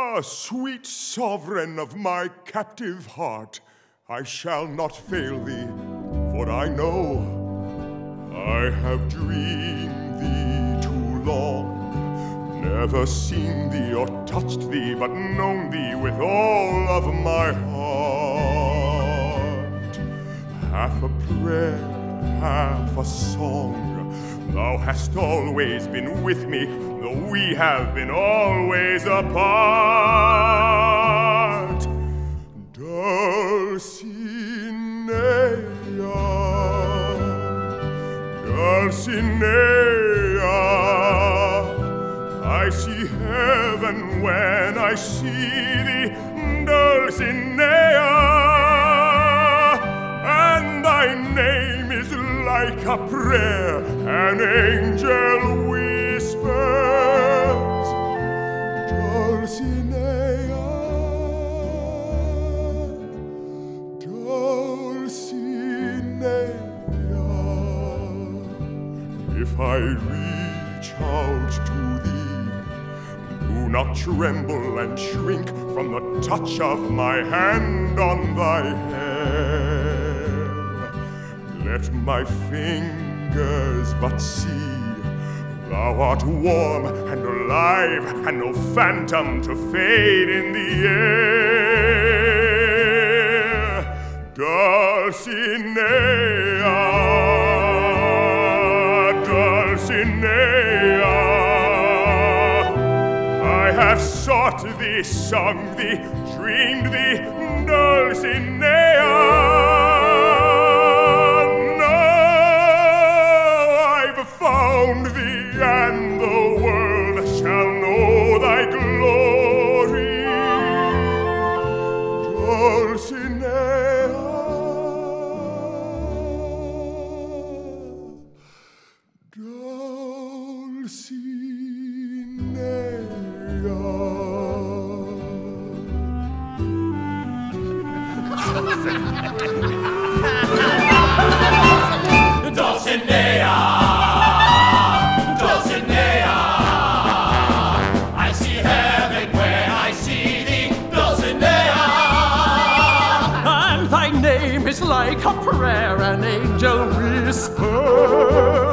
Sweet sovereign of my captive heart, I shall not fail thee, for I know I have dreamed thee too long, never seen thee or touched thee, but known thee with all of my heart. Half a prayer, half a song, thou hast always been with me, though we have been always apart. Dulcinea, Dulcinea, I see heaven when I see thee, Dulcinea, and thy name is like a prayer an angel whispers. Dulcinea, Dulcinea, if I reach out to thee, do not tremble and shrink from the touch of my hand on thy hair. Let my fingers but see thou art warm and alive, and no phantom to fade in the air. Dulcinea, Dulcinea, I have sought thee, sung thee, dreamed thee, Dulcinea. Found thee, and the world shall know thy glory. Dulcinea, Dulcinea. Dulcinea. Like a prayer an angel whispers.